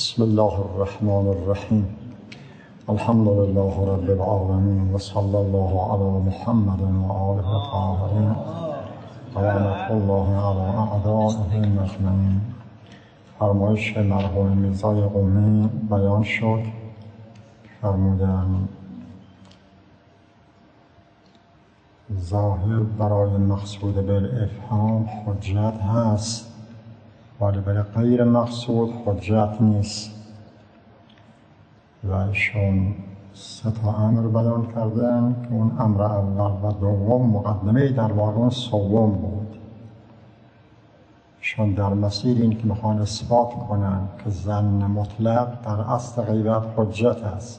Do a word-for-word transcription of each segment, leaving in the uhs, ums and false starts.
بسم الله الرحمن الرحیم. الحمد لله رب العالمین و صلی الله علی محمد و آله الطاهرین و لعنت الله علی اعدائهم اجمعین. فرمایش مرحوم میرزای قمی بیان شد. فرمودند ظاهر برای مقصود بالافهام حجت هست، ولی برای غیر مقصود حجت نیست. و ایشون سه تا امر بیان کردن که اون امر اول و دوم مقدمه در واقع اون سوم بود. ایشون در مسیر این که میخوان اثبات کنن که ظن مطلق در اصل غیبت حجت است،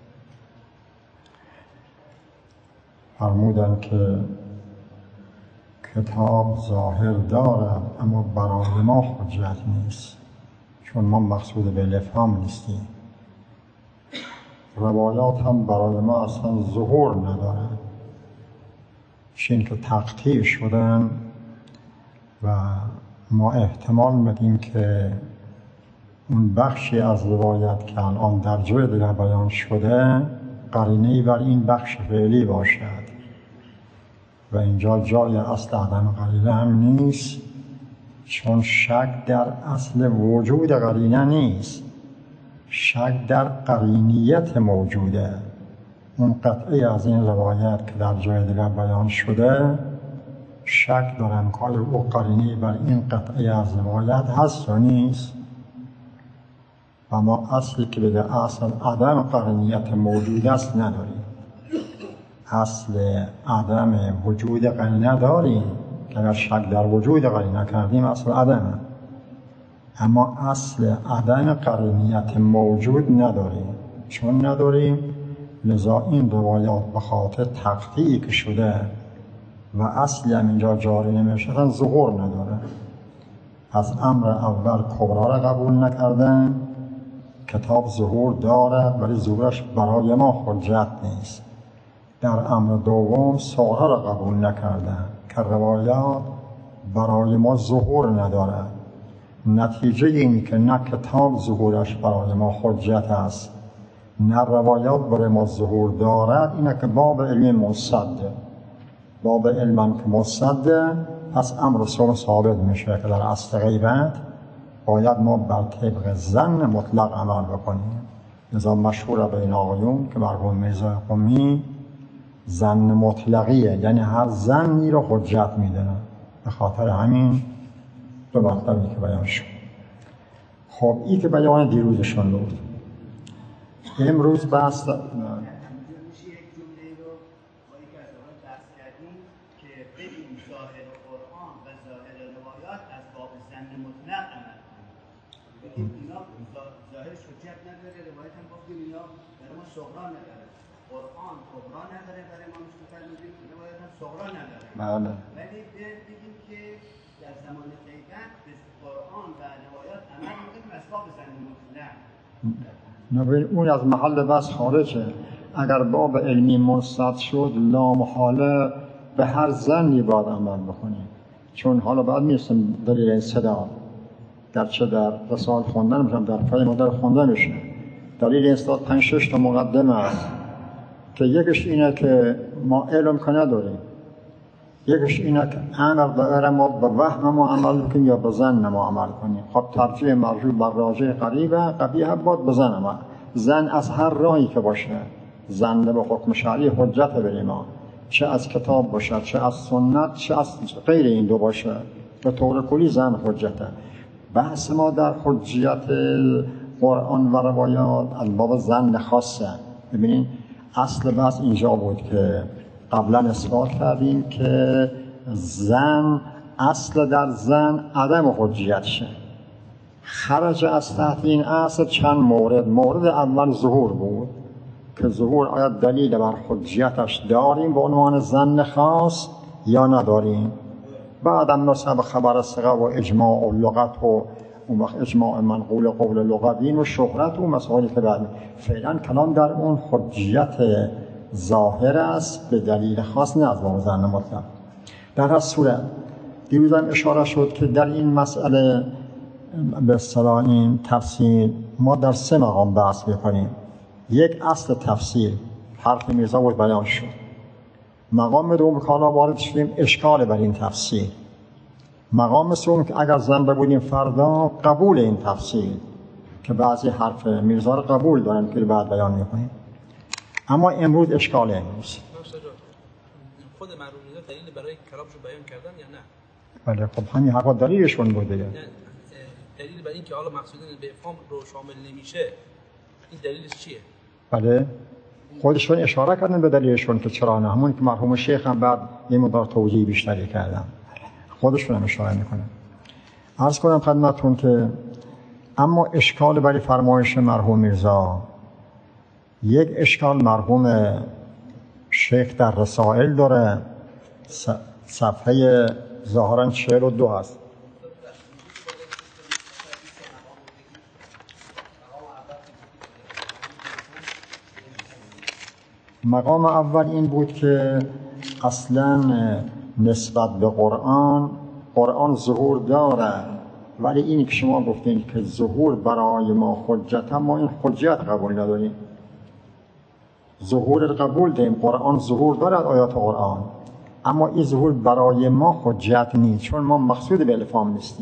فرمودن که کتاب ظاهر دارد اما برای ما حجت نیست، چون ما مقصود به الافهام نیستیم. روایات هم برای ما اصلا ظهور ندارد، چون که تقطیع شدن و ما احتمال میدیم که اون بخشی از روایت که الان در جای دیگر بیان شده قرینه‌ای بر این بخش فعلی باشد و اینجا جای اصل عدم قرینه هم نیست، چون شک در اصل وجود قرینه نیست، شک در قرینیت موجوده. اون قطعی از این روایت که در جای دیگر بیان شده شک دارن که او قرینه بر این قطعی از روایت هست و نیست. و ما اصلی که بگه اصل عدم قرینیت موجود است نداریم. اصل عدم وجود قرینه داریم که اگر شک در وجود قرینه کردیم اصل عدمه، اما اصل عدم قرینیت موجود نداریم. چون نداریم لذا این روایات به خاطر تقطیعی که شده و اصلی هم اینجا جاری نمیشدن ظهور نداره. از امر اول کبرا را قبول نکردن، کتاب ظهور دارد ولی ظهورش برای ما حجت نیست. در امر دوم صغرا را قبول نکردن که روایات برای ما ظهور ندارد. نتیجه این که نه کتاب ظهورش برای ما حجت است نه روایات برای ما ظهور دارد، اینه که باب علمی مصده. باب علم که مصده پس امر سوم ثابت میشه که در اصل غیبت باید ما بر طبق ظن مطلق عمل بکنیم. لذا مشهور بین آقایون که مرحوم میرزای قمی ظن مطلقیه، یعنی هر ظنی رو حجت میدونن. به خاطر همین دو مطلبی که بیان شد. خب این که بیان دیروزشون بود. امروز بحث ظاهرش حجت نداره، روایت هم گفتیم اینا برای ما صغرا نداره، قرآن کبرا نداره، برای ما مشکل میدیم روایت هم صغرا نداره. بله. ولی دیدیم که در زمان غیبت به قرآن و روایات عمل میکنیم اسباب ظن مطلق. نبین اون از محل بحث خارجه. اگر باب علمی منصد شد لامحاله به هر ظنی باید عمل بکنیم، چون حالا بعد میرسیم دلیل استدلال در چه در رسال خوندن میشم در فای مدر خوندن میشه. دلیل استاد پنج شش تا مقدمه است که یکیش اینه که ما علم که نداریم، یکیش اینه که امر به ما به وهم ما عمل کنیم یا به ظن ما عمل کنیم. خب ترجیح مرجوع بر راجع قریبه، قبیح باید به ظن عمل. ظن از هر راهی که باشه، ظن به حکم شرعی حجت برای ما، چه از کتاب باشه چه از سنت چه از غیر این دو باشه، به طور کلی ظن حجته. بحث ما در حجیت قرآن و روایات از باب ظن خاصه. ببینید اصل بحث اینجا بود که قبلا اثبات کردیم که ظن اصل در ظن عدم حجیت شه. خرج از تحت این اصل چند مورد. مورد اول ظهور بود که ظهور آیا دلیل بر حجیتش داریم به عنوان ظن خاص یا نداریم. بعدم نصب خبر ثقه و اجماع و لغت و اون وقت اجماع منقول قول لغوین و شهرت و مسائلی که بعد فعلا کلام در اون حجیت ظاهر است به دلیل خاص، نه از باب ظن مطلق. در هر صورت دیروز هم اشاره شد که در این مسئله به اصطلاح این تفسیر ما در سه مقام بحث بکنیم. یک، اصل تفسیر، حرف میرزا بود بیان شد. مقام دوم که حالا وارد شدیم اشکال بر این تفسیر. مقام سوم که اگر زنده بودیم فردا قبول این تفسیر که بعضی حرف میرزا رو قبول دارن که بعد بیان میکنیم. اما امروز اشکال امروز خود مرحوم میرزا دلیل برای کلامشو بیان کردن یا نه؟ بله خب همین حقا دلیلشون بوده. نه دلیل برای اینکه حالا مقصود به افهام رو شامل نمیشه این دلیلش چیه؟ بله خودشون اشاره کردن به دلیلشون که چرا نه، همون که مرحوم شیخ هم بعد یه مقدار توضیح بیشتری کردن، خودشون هم اشاره میکنن. عرض کنم خدمتتون که اما اشکال برای فرمایش مرحوم میرزا، یک اشکال مرحوم شیخ در رسائل داره، صفحه ظاهرا چهل و دو هست. مقام اول این بود که اصلا نسبت به قرآن، قرآن ظهور داره، ولی اینی که شما گفتین که ظهور برای ما حجت، ما این حجت قبول نداریم. ظهور قبول داریم، قرآن ظهور دارد، آیات قرآن، اما این ظهور برای ما حجت نیست، چون ما مقصود به الفام نیستیم.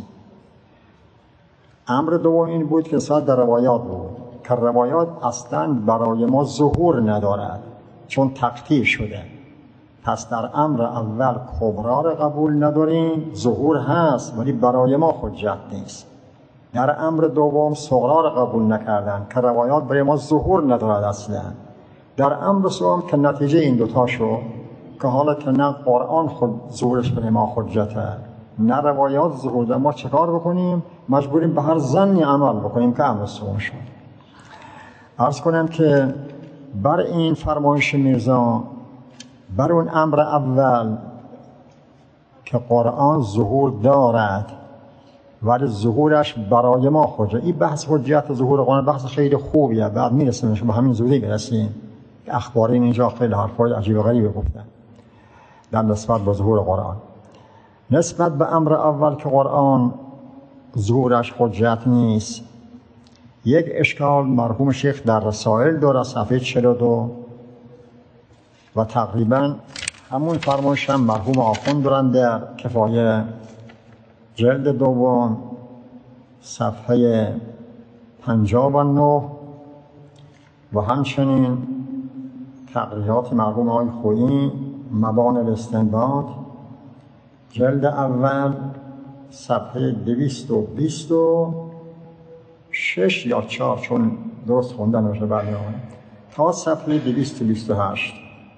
امر دوم این بود که صد در روایات بود که روایات اصلا برای ما ظهور ندارد چون تقطیع شده. پس در امر اول کبرا را قبول نداریم، ظهور هست ولی برای ما حجت نیست. در امر دوم صغرا را قبول نکردن که روایات برای ما ظهور ندارد اصلا. در امر سوم که نتیجه این دوتا شد که حالا که نه قرآن خود ظهورش برای ما حجته نه روایات ظهور دارد، ما چکار بکنیم؟ مجبوریم به هر ظنی عمل بکنیم که امر سوم شد. عرض کنم که بر این فرمایش میرزا، بر اون امر اول که قرآن ظهور دارد ولی ظهورش برای ما حجت، این بحث حجت ظهور قرآن بحث خیلی خوبیه، بعد میرسیم به همین زودی برسیم که اخبارین اینجا خیلی حرفای عجیب و غریبی گفتن در نسبت به ظهور قرآن. نسبت به امر اول که قرآن ظهورش حجت نیست، یک اشکال مرحوم شیخ در رسائل داره، صفحه چهل و دو، و تقریبا همون فرمایش هم مرحوم آخوند دارن در کفایه جلد دوم صفحه پنجاه و نه، و همچنین تقریرات مرحوم آقای خویی مبان الاستنباط جلد اول صفحه دویست و بیست و شش یا چهار، چون درست خوندن باشه برنامه، تا صفحه دویست و بیست و هشت،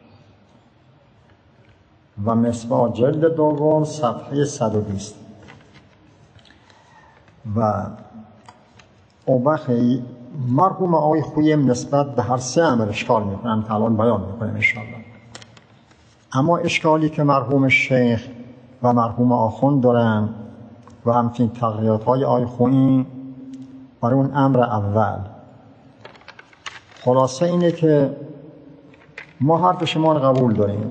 و مصباح جلد دوم صفحه صد و بیست. و اوبخی مرحوم آقای خویم نسبت به هر سه امر اشکال میکنن که الان بیان میکنیم انشاءالله. اما اشکالی که مرحوم شیخ و مرحوم آخوند دارن و همچنین تقریرات های آقای خویی برای اون امر اول، خلاصه اینه که ما حرف شما رو قبول داریم،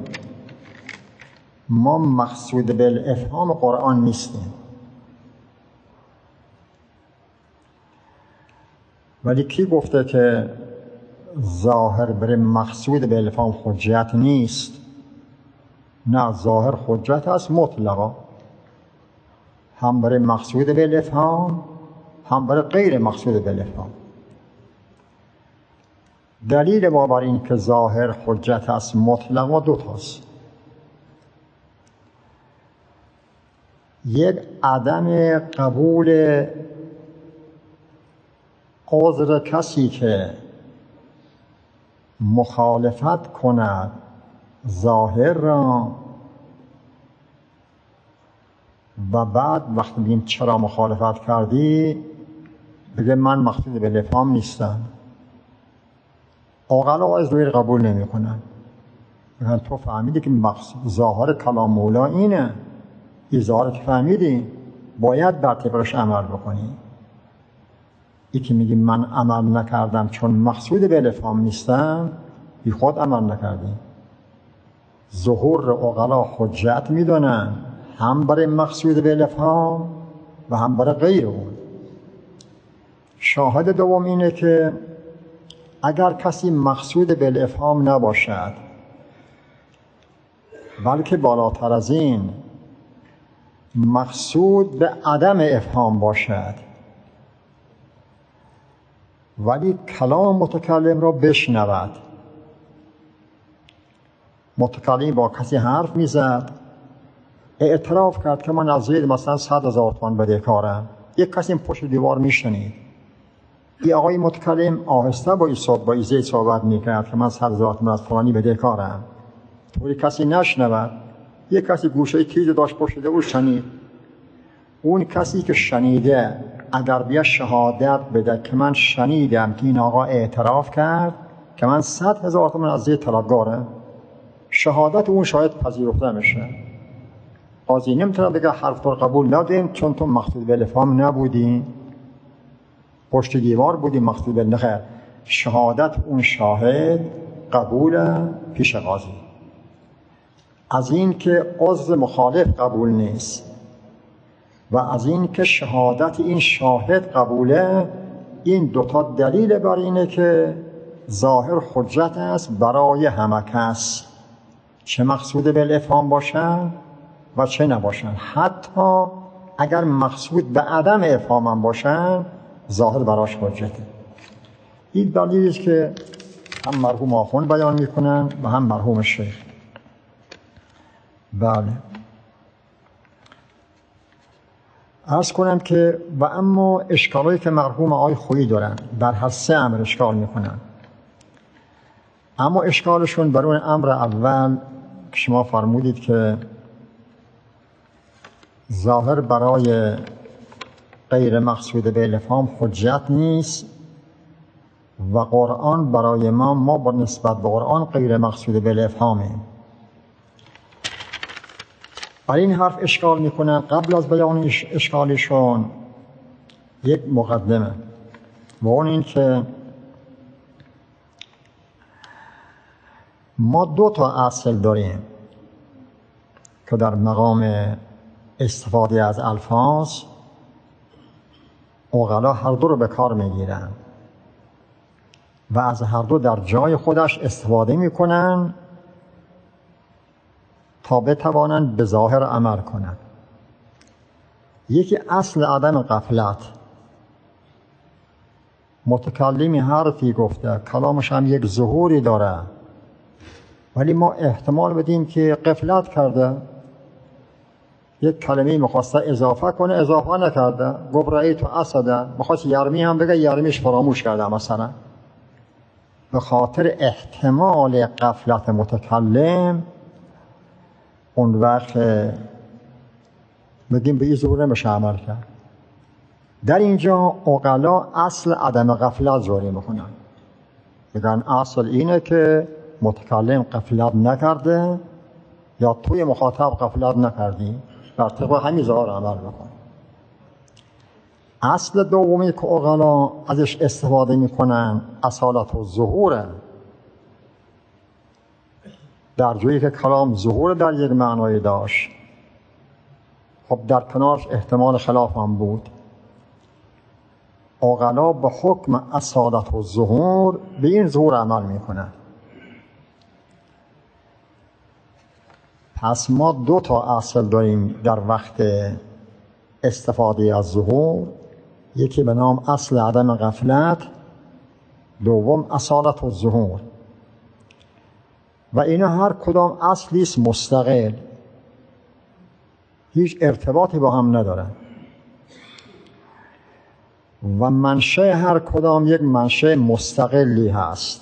ما مقصود به افهام قرآن نیستیم، ولی کی گفته که ظاهر برای مقصود به افهام حجت نیست؟ نه، ظاهر حجت است مطلقا، هم برای مقصود به افهام هم برای غیر مقصود به افهام. دلیل ما بر این که ظاهر حجت است مطلقا دو تاست. یک، عدم قبول عذر کسی که مخالفت کند ظاهر را و بعد وقتی بگیم چرا مخالفت کردی بگه من مقصود به افهام نیستم. عقلا از روی قبول نمی کنن، میگن تو فهمیدی که مقصود ظاهر کلام مولا اینه، این ظاهر که فهمیدی باید بر طبقش عمل بکنی. ای که میگی من عمل نکردم چون مقصود به افهام نیستم، بی خود عمل نکردی. ظهور را عقلا حجت میدونن، هم برای مقصود به افهام و هم برای غیر اون. شاهد دوم اینه که اگر کسی مقصود بالافهام نباشد بلکه بالاتر از این مقصود به عدم افهام باشد ولی کلام متکلم را بشنود. متکلم با کسی حرف میزد، اعتراف کرد که من از زید مثلا صد هزار تومان بدهکارم. یک کسی پشت دیوار میشنید، این آقای متکلم آهسته با این با زید صحبت میکرد که من صد هزار تومان از فلانی بدهکارم، طوری کسی نشنود. یک کسی گوشه تیز داشت پشت دیوار شنید. اون کسی که شنیده اگر بیا شهادت بده که من شنیدم که این آقا اعتراف کرد که من صد هزار تومان از زید طلبکارم، شهادت اون شاید پذیرفته میشه. قاضی نمیتونه بگه حرف تو قبول ندیم چون تو مقصود بالافهام نبودی، پشت دیوار بودی، مقصود بالنخیر. شهادت اون شاهد قبول پیش قاضی. از این که عضو مخالف قبول نیست و از این که شهادت این شاهد قبوله، این دوتا دلیل بر اینه که ظاهر حجت است برای همه کس، چه مقصود بالافهام باشن و چه نباشن. حتی اگر مقصود به عدم افهام هم باشن ظاهر براش حجته. این دلیلی است که هم مرحوم آخوند بیان میکنن و هم مرحوم شیخ. بله، عرض کنم که و اما اشکالایی که مرحوم آقای خویی دارن در هر سه امر اشکال میکنن. اما اشکالشون بر اون امر اول که شما فرمودید که ظاهر برای غیر مقصود بالافهام حجت نیست و قرآن برای ما ما با نسبت به قرآن غیر مقصود بالافهامیم. برای این حرف اشکال میکنن. قبل از بیان اشکالشون یک مقدمه و اون این که ما دو تا اصل داریم که در مقام استفاده از الفاظ عقلا هر دو رو به کار میگیرن و از هر دو در جای خودش استفاده میکنن تا بتوانند به ظاهر عمل کنند. یکی اصل عدم غفلت. متکلمی حرفی گفته، کلامش هم یک ظهوری داره، ولی ما احتمال بدیم که غفلت کرده. یک کلمه میخواسته اضافه کنه، اضافه نکرده، گفت رأیت اسد، میخواست یرمی هم بگه، یرمیش فراموش کرده مثلا. به خاطر احتمال غفلت متکلم اون وقت بگیم به این ظهور نمیشه عمل کرد. در اینجا عقلا اصل عدم غفلت ظاهر میکنن، میگن اصل اینه که متکلم غفلت نکرده یا توی مخاطب غفلت نکردی، بر طبق همین ظاهر عمل بکن. اصل دومی که عقلا ازش استفاده میکنن اصالت و ظهوره. در جایی که کلام ظهور در یک معنای داشت، خب در کنارش احتمال خلاف هم بود. عقلا به حکم اصالت و ظهور به این ظهور عمل میکنن. پس ما دو تا اصل داریم در وقت استفاده از ظهور، یکی به نام اصل عدم غفلت، دوم اصالت و ظهور. و اینا هر کدام اصلی است مستقل، هیچ ارتباطی با هم ندارن و منشأ هر کدام یک منشأ مستقلی هست.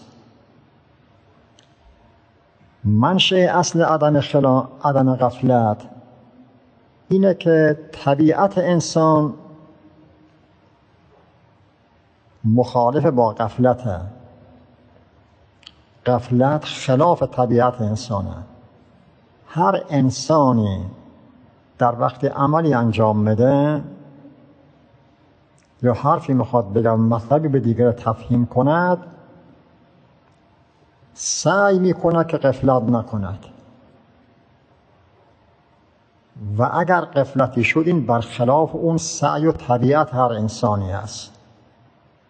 منشأ اصل عدم خلا عدم غفلت اینه که طبیعت انسان مخالف با غفلته. غفلت خلاف طبیعت انسانه. هر انسانی در وقت عملی انجام میده یا حرفی میخواد بگه، مطلبی به دیگر تفهیم کند، سعی میکنه که غفلت نکند و اگر غفلتی شد این برخلاف اون سعی و طبیعت هر انسانی است.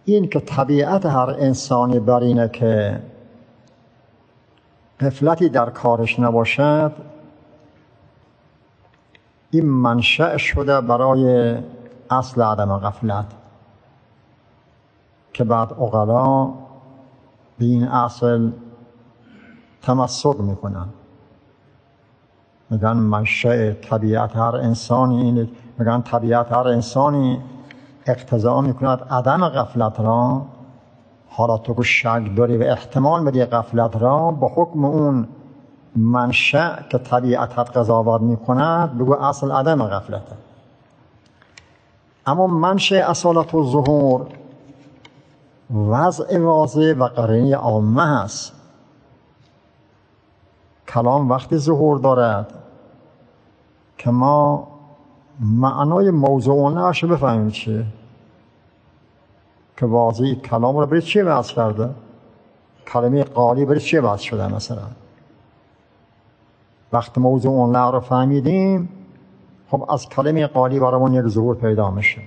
این که طبیعت هر انسانی بر اینه که غفلتی در کارش نباشد، این منشأ شده برای اصل عدم غفلت که بعد عقلا به این اصل تمسک میکنن. میگن منشأ طبیعت هر انسانی اینه، میگن طبیعت هر انسانی اقتضا میکند عدم غفلت را. حالا تو که شک داری و احتمال میدی غفلت را، با حکم اون منشأ که طبیعتت قضاوت میکند بگو اصل عدم غفلته. اما منشأ اصالت و ظهور وضع واضح و قرینه عامه هست. کلام وقتی ظهور دارد که ما معنای موضوع نش بفهمیم چیه، که واضح کلام رو برای چی وضع کرده، کلمه قالی برای چی وضع شده. مثلا وقتی موضوع اون رو فهمیدیم، خب از کلمه قالی برامون یک ظهور پیدا میشه.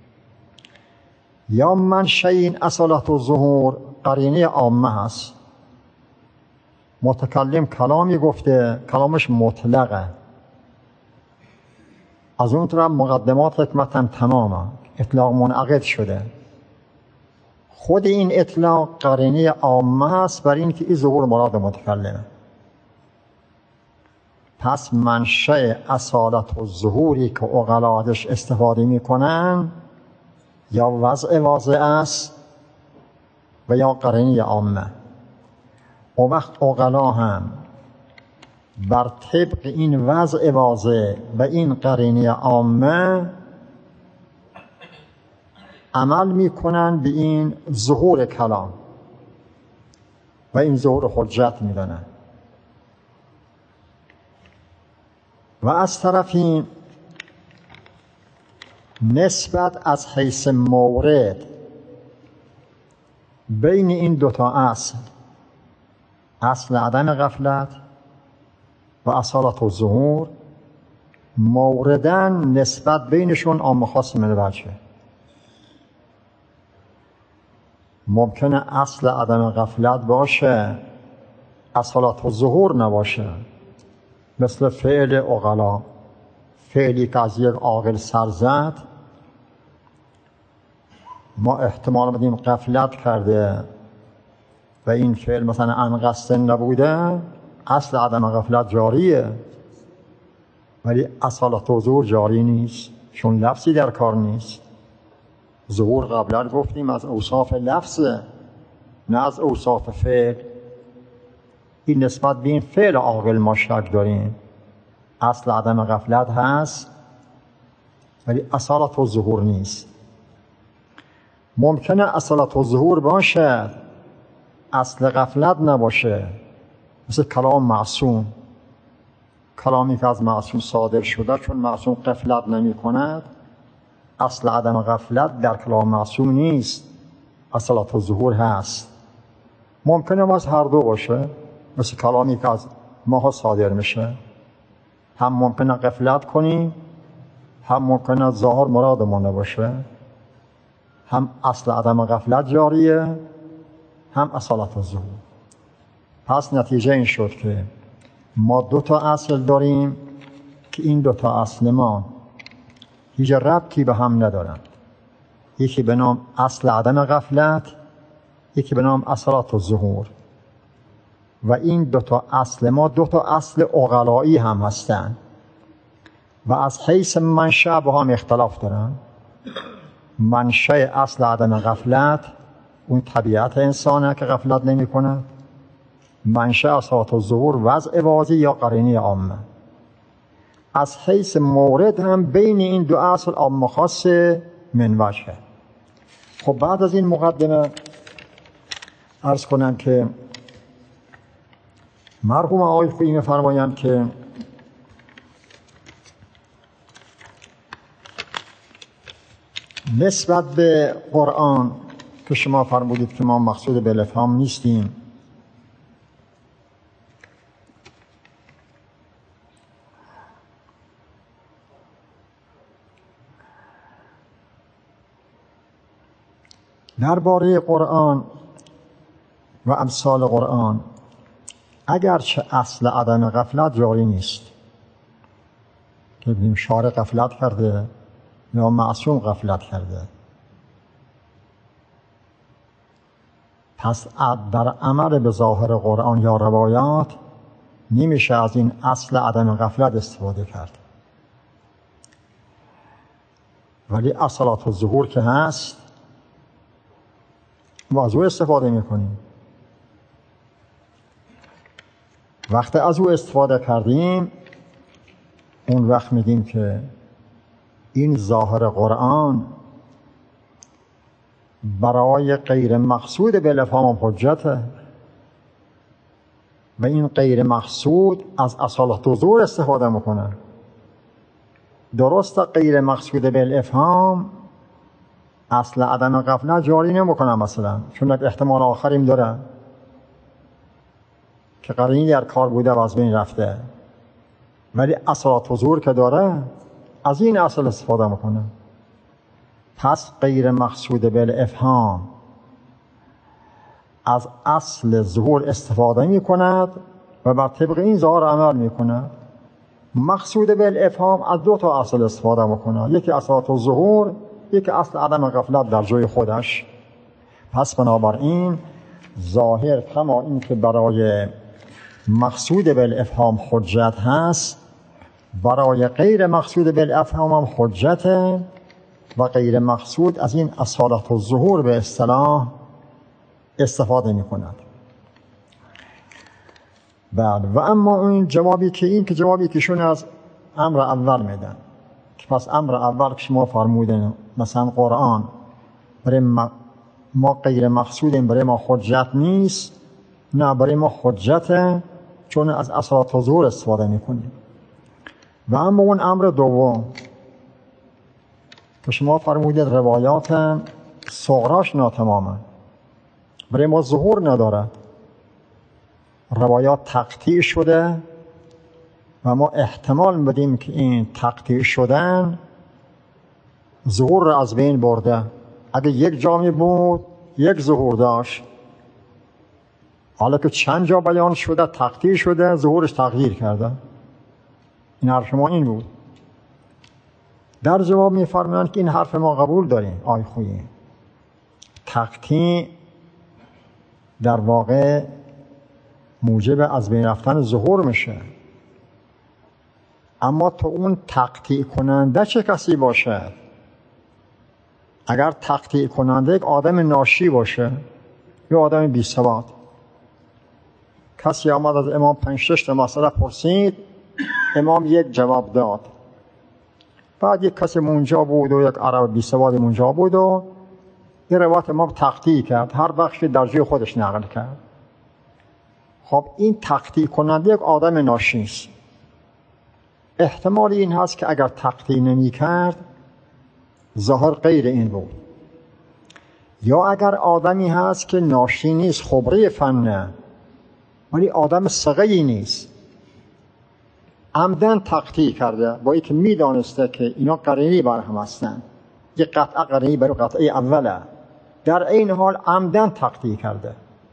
یا منشأ این اصالت و ظهور قرینه عامه هست. متکلم کلامی گفته، کلامش مطلقه، از اون طرف مقدمات حکمت هم تمامه، اطلاق منعقد شده. خود این اطلاق قرینه عامه هست برای این که این ظهور مراد متکلمه. پس منشأ اصالت و ظهوری که عقلا ازش استفاده میکنن یا وضع واضح است و یا قرینه عامه. و وقت عقلا هم بر طبق این وضع واضح و این قرینه عامه عمل میکنن به این ظهور کلام و این ظهور حجت میدونن. و از طرفی نسبت از حیث مورد بین این دوتا اصل، اصل عدم غفلت و اصالت و ظهور، موردن نسبت بینشون عام خاص من وجهه. ممکنه اصل عدم غفلت باشه، اصالت و ظهور نباشه. مثل فعل عقلا، فعلی که از یک عاقل سر زد، ما احتمال بدیم غفلت کرده و این فعل مثلا عن قصد نبوده، اصل عدم غفلت جاریه، ولی اصالت و ظهور جاری نیست، چون لفظی در کار نیست. ظهور قبلا گفتیم از اوصاف لفظه، نه از اوصاف فعل. این نسبت به این فعل عاقل ما شک داریم. اصل عدم غفلت هست ولی اصالت و ظهور نیست. ممکنه اصالت و ظهور باشه، اصل غفلت نباشه. مثل کلام معصوم، کلامی که از معصوم صادر شده، چون معصوم غفلت نمی کند، اصل عدم غفلت در کلام معصوم نیست، اصالت و ظهور هست. ممکنه از هر دو باشه، مثل کلامی که از ما صادر میشه، هم ممکنه غفلت کنیم، هم ممکنه ظاهر مرادمون نباشه. هم اصل عدم غفلت جاریه، هم اصالت و ظهور. پس نتیجه این شد که ما دو تا اصل داریم که این دو تا اصل ما هیچ ربطی به هم ندارن. یکی به نام اصل عدم غفلت، یکی به نام اصالت و ظهور. و این دو تا اصل ما دو تا اصل عقلایی هم هستن و از حیث منشأ با هم اختلاف دارن. منشأ اصل عدم غفلت اون طبیعت انسانه که غفلت نمی کنه. منشأ اصالت و ظهور وضع واضح یا قرینه عامه. از حیث مورد هم بین این دو اصل عام خاص من وجهه. خب بعد از این مقدمه عرض کنم که مرحوم آقای خویی می‌فرمایند که نسبت به قرآن که شما فرمودید که ما مقصود به الافهام نیستیم، درباره قرآن و امثال قرآن اگرچه اصل عدم غفلت جاری نیست که بگیم شارع غفلت کرده یا معصوم غفلت کرده، پس در عمل به ظاهر قرآن یا روایات نمیشه از این اصل عدم غفلت استفاده کرد. ولی اصالات الظهور که هست ما از او استفاده میکنیم. وقتی از او استفاده کردیم اون وقت میگیم که این ظاهر قرآن برای غیر مقصود بالافهام حجته و این غیر مقصود از اصالت الظهور استفاده میکنه. درست غیر مقصود بالافهام اصل عدم غفلت جاری نمیکنه مثلا، چون یک احتمال آخریم داره که قرینی در کار بوده و از بین رفته، ولی اصالت الظهور که داره از این اصل استفاده میکنه. پس غیر مقصود بالافهام از اصل ظهور استفاده میکند و بر طبق این ظاهر عمل میکند. مقصود بالافهام از دو تا اصل استفاده میکنه، یکی اصالت الظهور، یکی اصل عدم غفلت در جای خودش. پس بنابراین ظاهر کما این که برای مقصود بالافهام حجت هست، برای غیر مقصود بالافهام هم حجته و غیر مقصود از این اصالت الظهور به اصطلاح استفاده می کند. بعد و اما این جوابی که این که جوابی که شون از امر اول میدن که پس امر اول که شما فرمودن مثلا قرآن برای ما غیر مقصودیم، برای ما حجت نیست، نه برای ما حجته چون از اصالت الظهور استفاده میکنیم. و اما اون امر دوم که شما فرمودید روایات صغراش ناتمامه، برای ما ظهور ندارد، روایات تقطیع شده و ما احتمال بدیم که این تقطیع شدن ظهور را از بین برده. اگه یک جا بود یک ظهور داشت، حالا که چند جا بیان شده تقطیع شده ظهورش تغییر کرده. این حرف ما این بود. در جواب می‌فرمایند که این حرف ما قبول داریم آی خویی، تقطیع در واقع موجب از بین رفتن ظهور میشه، اما تو اون تقطیع کننده چه کسی باشه؟ اگر تقطیع کننده یک آدم ناشی باشه یا آدم بی سواد، کسی آمد از امام پنج شش تا مسئله پرسید، امام یک جواب داد، بعد یک کسی منجا بود و یک عرب بی سواد منجا بود و یه روایت امام تقطیع کرد، هر بخشی در جای خودش نقل کرد. خب این تقطیع کننده یک آدم ناشی است. احتمال این هست که اگر تقطیع نمی کرد ظاهر غیر این بود، یا اگر آدمی هست که ناشی نیست، خبره فنه، ولی آدم ثقه‌ای نیست، عمدن تقطیع کرده با اینکه میدانسته که اینا قرینی بر هم هستن، یه قطعه قرینی برای قطعه اوله، در این حال عمدن تقطیع کرده.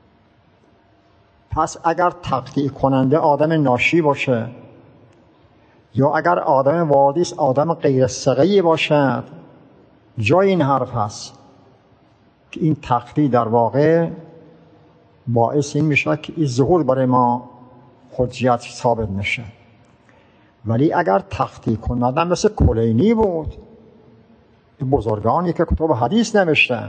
پس اگر تقطیع کننده آدم ناشی باشه یا اگر آدم واردیس آدم غیر ثقه‌ای باشد، جای این حرف هست که این تقطیع در واقع باعث این میشه که این ظهور برای ما حجیت ثابت نشه. ولی اگر تقطیع کننده مثل کلینی بود، بزرگانی که کتب حدیث نوشتن،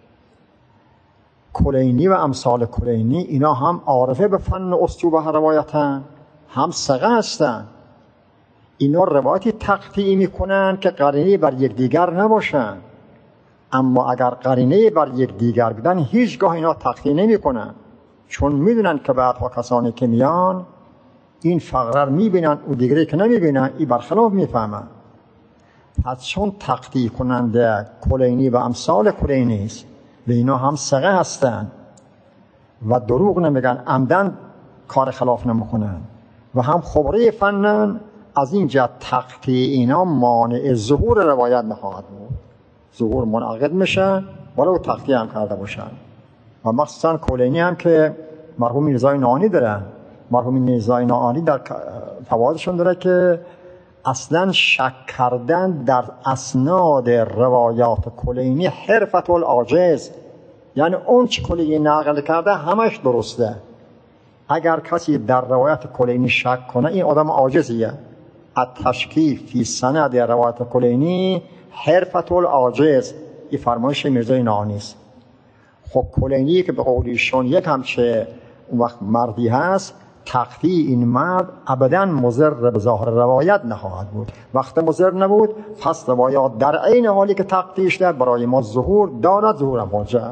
کلینی و امثال کلینی، اینا هم عارفه به فن اسطوبه روایتن، هم ثقه هستن، اینا روایتی تقطیع میکنن که قرینه بر یک دیگر نباشن، اما اگر قرینه بر یک دیگر بدن هیچگاه اینا تقطیع نمیکنن، چون میدونن که بعدها کسانی که میان این فقره رو میبینن و دیگری که نمیبینن این برخلاف میفهمن. پس چون تقطیع کننده کلینی و امثال کلینی است و اینا هم ثقه هستن و دروغ نمیگن، عمدن کار خلاف نمیکنن و هم خبره فنن، از این جهت تقطیع اینا مانع ظهور روایت نخواهد بود. ظهور منعقد میشه ولو تقطیع هم کرده باشن. و مخصوصا کلینی هم که مرحوم میرزای ناهانی داره. مرحوم میرزای ناهانی در فوایدشون داره که اصلا شک کردن در اسناد روایات کلینی حرفت العاجز، یعنی اون چی کلینی نقل کرده همش درسته. اگر کسی در روایت کلینی شک کنه این آدم عاجزیه. التشکیک فی سند روایت کلینی حرفت العاجز، این فرمایش میرزای ناهانی است. خب کلینی که به قولیشون یک همچه وقت مردی هست، تقطیع این مرد ابدا مضر به ظاهر روایت نخواهد بود. وقت مضر نبود پس روایات در عین حالی که تقطیع شده برای ما ظهور دارد، ظهور هم حجت.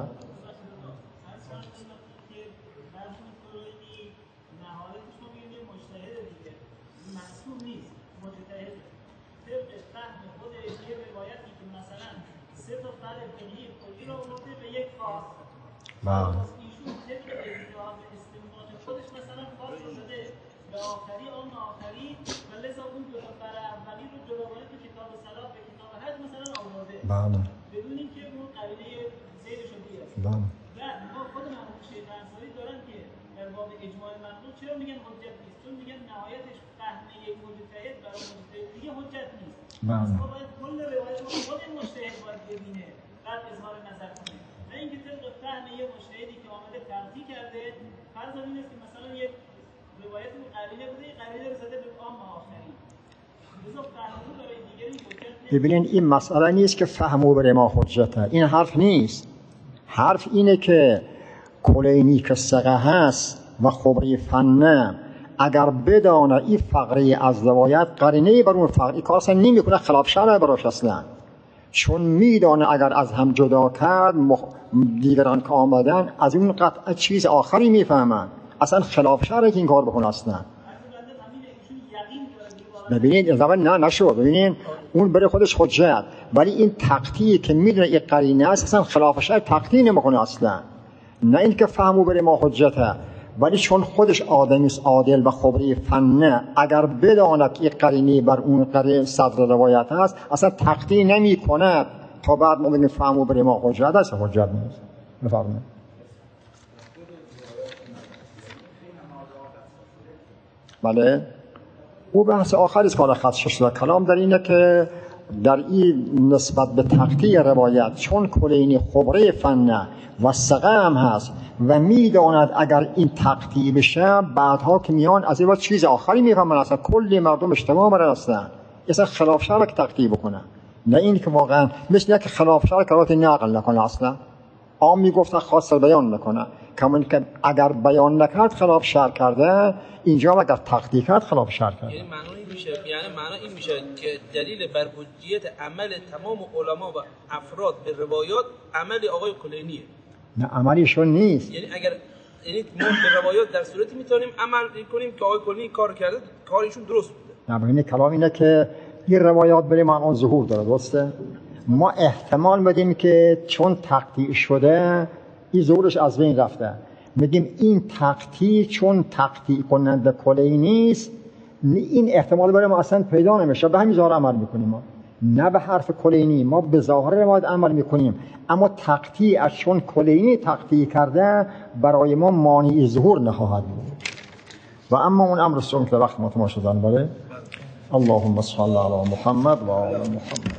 بله. آخری آن آخری و لذا اون دو تا بر اولی رو جداگانه تو کتاب صلاح به کتاب حج مثلا آورده. بله. بدون اینکه اون قرینه زیرش رو بیاره. بله. و ما خود مرحوم شیخ انصاری دارن که در باب اجماع منقول چرا میگن حجت نیست؟ چون میگن نهایتش فهم یک مجتهد برای مجتهد دیگه حجت نیست. بله. ما باید کل روایت رو خود مجتهد باید ببینه بعد اظهار نظر کنه. نه اینکه طبق فهم یک مجتهدی که آمده تقطیع کرده فرض این است که مثلا یک روایت قرینه بوده، قرینه رو زده به عام آخری. لذا فهمو برای دیگری حجت. ببینین این مسئله نیست که فهمو برای ما حجته. این حرف نیست. حرف اینه که کلینی که ثقه هست و خبره فنه اگر بدانه این فقره از روایت قرینه بر اون فقره کار اصلا نمیکنه، خلاف شرع براش اصلا. چون میدانه اگر از هم جدا کرد مخ... دیگران که آمدن از اون قطعه چیز آخری میفهمن، اصلا خلاف شرعه که این کار بکنه اصلا. ببینید زمان نه نشو ببینید اون برای خودش حجت، ولی این تقطیعی که میدونه این قرینه است اصلا خلاف شرع تقطیع نمیکنه اصلا. نه این که فهمو برای ما حجته، ولی چون خودش آدمی است عادل و خبره فنه اگر بداند که این قرینه بر اون قرینه صدر روایت است اصلا تقطیع نمیکنه تا بعد ما بگیم فهمو برای ما حجت است، حجت نیست. بفرمایید. بله او بحث آخر است که خدش شده. کلام در اینه که در این نسبت به تقطیع روایت چون کلینی خبره فنه و ثقه هم هست و میداند اگر این تقطیع بشه بعدها که میان از این چیز آخری میفهمن، اصلا کلی مردم اجتماع برن اصلا اصلا خلاف شرع که تقطیع بکنه. نه این که واقعا مثل که خلاف شرع کارات نقل نکنه، اصلا عام میگفتن خاص بیان نکنه، کمان که اگر بیان نکرد خلاف شرع کرده، اینجا اگر تقطیع کرد خلاف شرع کرده. یعنی معنی این میشه یعنی معنی این میشه که دلیل بر حجیت عمل تمام علما و افراد به روایات عمل آقای کلینیه. نه عملیشون نیست. یعنی اگر یعنی ما به روایات در صورتی میتونیم عمل کنیم که آقای کلینی کار کرده، کارشون درست بوده. نه ببینید کلام اینه که این روایات برای من اون ظهور داره، درسته؟ ما احتمال بدیم که چون تقطیع شده این ظهورش از بین رفته، میگیم این تقطیع چون تقطیع کننده کلی نیست، این احتمال برای ما اصلا پیدا نمیشه، به همین ظاهر عمل میکنیم ما، نه به حرف کلینی، ما به ظاهر روایت عمل میکنیم، اما تقطیع از چون کلینی تقطیع کرده برای ما مانع ظهور نخواهد بود. و اما اون امر سوم که وقت ما تماشا دادن بله. اللهم صل علی محمد و آل محمد.